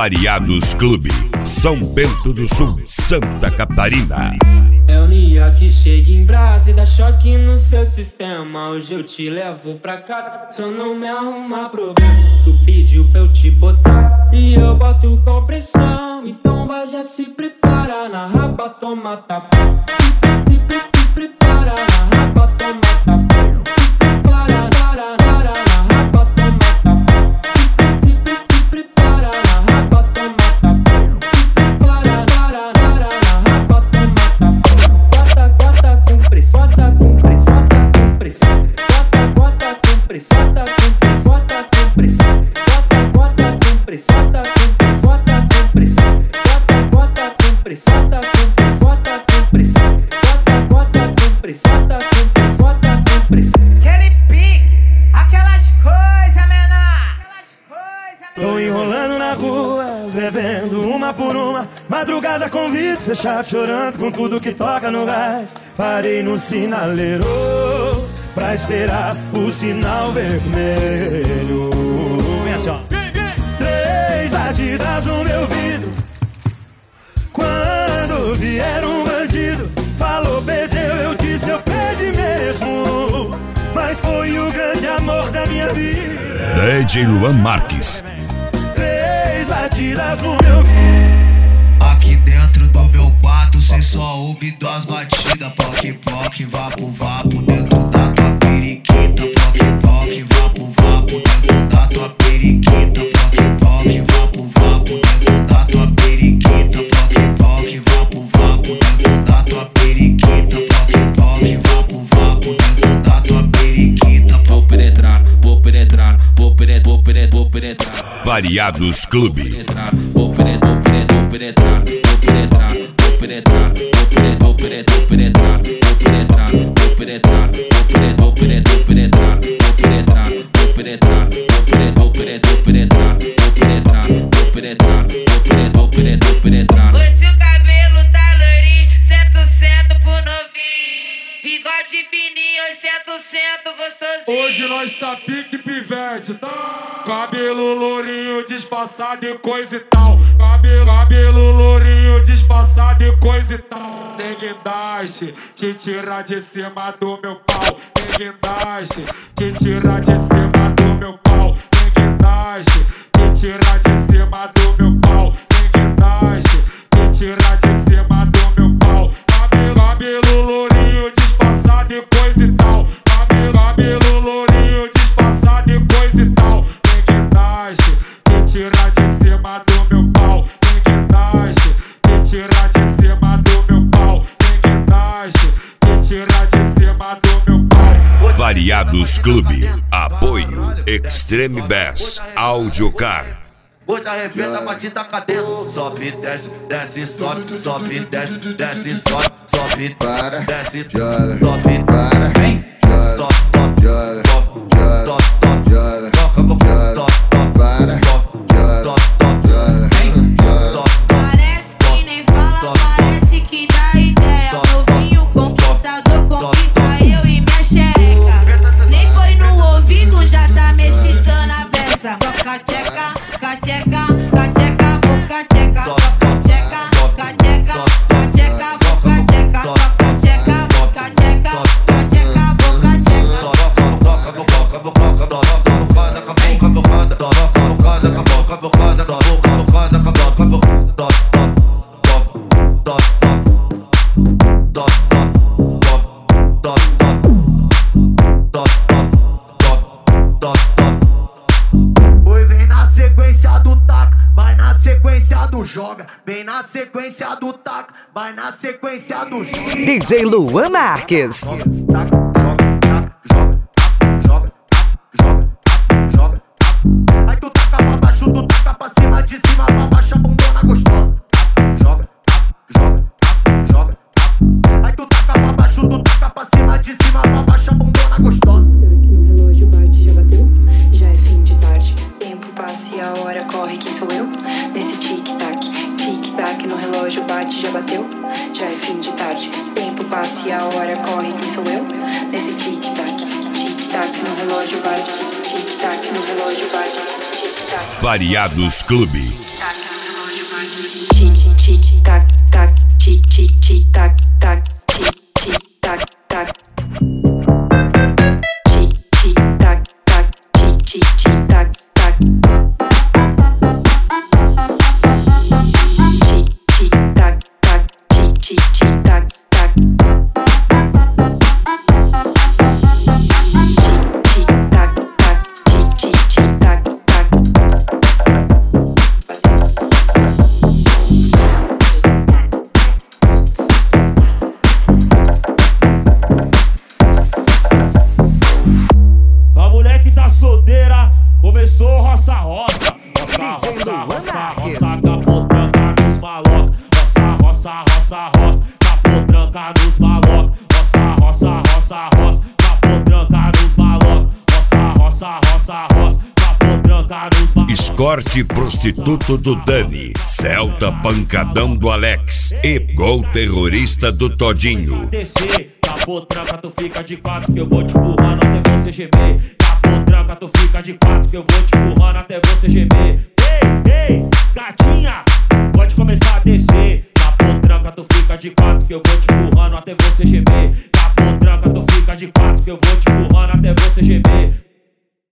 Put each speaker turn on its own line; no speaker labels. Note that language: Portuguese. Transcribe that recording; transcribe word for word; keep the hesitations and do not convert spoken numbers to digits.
Variados Clube, São Bento do Sul, Santa Catarina.
É o Nia que chega em brasa e dá choque no seu sistema. Hoje eu te levo pra casa, só não me arruma problema. Tu pediu pra eu te botar e eu boto com pressão. Então vai já se prepara, na raba toma tapa. Se pre -pre prepara, na raba toma tapa. Para, para, para, na raba toma tapa. Se pre -pre prepara, na raba toma tapa. Para, para, para, na raba toma tapa. Bota, bota com pressão, bota com pressão, bota com pressão. Bota, bota com pressão, bota com pressão, bota com pressão. Bota, bota com pressão, bota com pressão, bota com pressão. Bota, bota com pressão, bota com pressão, bota com pressão. Bota, bota com pressão, bota com pressão, bota com pressão.
Aquele pique, aquelas coisas, menor. Aquelas coisas, menor.
Tô enrolando na rua, bebendo uma por uma. Madrugada com vidro fechado, chorando com tudo que toca no gás. Parei no sinaleiro pra esperar o sinal vermelho. Vem assim, ó. Três batidas no meu vidro. Quando vier um bandido, falou perdeu, eu disse eu perdi mesmo. Mas foi o grande amor da minha vida.
D J Luan Marques.
Três batidas no meu vidro.
Aqui dentro do meu quarto cê só ouve duas batidas. Poc, poc, vapo, vapo dentro da tua periquita. Poc, poc, vapo, vapo dentro da tua periquita. Poc, poc, vapo, vapo dentro da tua periquita. Poc, poc, vapo, vapo dentro da tua periquita. Poc, poc, vapo, vapo dentro da tua periquita. Vou penetrar, vou penetrar, vou penetrar, vou penetrar, vou penetrar.
Variados Clube.
Vou penetrar, vou penetrar, vou penetrar, vou penetrar, vou penetrar, vou penetrar, vou penetrar, vou penetrar, vou penetrar, vou penetrar, vou penetrar, vou penetrar, vou penetrar, vou penetrar, vou penetrar, vou penetrar, vou penetrar, vou penetrar, vou penetrar, vou penetrar.
Hoje o cabelo tá loirinho, cento, cento pro novinho. Bigode fininho, cento, cento gostosinho.
Hoje nós tá pique pivete, tá? Cabelo lourinho, disfarçado e coisa e tal. Cabelo, cabelo lourinho, disfarçado e coisa e tal. Tem guindaste, te tirar de cima do meu pau. Tem guindaste, te tirar de cima do meu pau. Tem guindaste, te tirar de cima do meu pau. Tem guindaste, te tirar de cima do meu pau. Cabelo, cabelo lourinho, disfarçado e coisa e tal. Cabelo, cabelo lourinho, disfarçado e coisa e tal. Tem guindaste, te tirar de cima do meu pau. Tem guindaste, te tirar de cima do meu pau. Tem guindaste, te tirar de cima do meu pau.
Variados Clube. Apoio Extreme Bass Audiocar.
Hoje arrebenta, bate e taca dentro. Sobe, desce, desce, sobe. Sobe, desce, desce, sobe. Sobe, para, desce, joga. Sobe, para, vem, top, top, joga. Top, top, top, joga. Toca, boca, top, top, para, top, top, top, joga. Vem, top, top.
Parece que nem fala, parece que dá ideia. Novinho conquistador, conquista eu e minha xereca. Nem foi no ouvido, já tá me excitando a beça. Toca, tcheca, cacheca, cacheca, vou cacheca. Toca, tcheca, cacheca, cacheca, vou cacheca. Toca, tcheca, cacheca, cacheca, vou cacheca.
Toca, boca, boca, toca, boca, boca, boca, boca, toca, boca, boca, boca, boca, toca, boca, boca, boca, joga, vem na sequência do taco, vai na sequência do joga.
D J Luan Marques.
Taca, joga, taca, joga, taca, joga, taca, joga, taca. Aí tu taca pra baixo, tu taca pra cima, de cima pra baixo, a bundona gostosa. Taca, joga, taca, joga, taca, joga, taca. Aí tu taca pra baixo, tu taca pra cima, de cima pra baixo, a bundona gostosa.
Aqui no relógio bate, já bateu, já é fim de tarde. Tempo passa e a hora corre, quem sou eu? Nesse tic-tac, tic-tac no relógio bate, já bateu, já é fim de tarde. Tempo passa e a hora corre, quem sou eu? Nesse tic-tac, tic-tac no relógio bate, tic-tac no relógio bate, tic-tac.
Variados Clube.
Tic-tac. tic tac tac, tic tic tic tac tac, tic tic tac tac. Tic tic tac tac, tic tic tic tac tac. Tic tic tac tac, tic tic tic tac tac. Tic tic tac tac, tic tic tic tac tac.
A mulher que tá solteira começou roça roça, roça roça roça roça, capotranca nos maloca, roça roça roça roça, capotranca nos maloca, roça roça roça roça, capotranca nos maloca, roça roça roça roça, capotranca nos maloca.
Escorte prostituto do Dani, Celta pancadão do Alex e gol terrorista do Todinho.
Capotranca, tu fica de quatro que eu vou te empurrando até você gemer. Capotranca, tu fica de quatro que eu vou te empurrando até você gemer.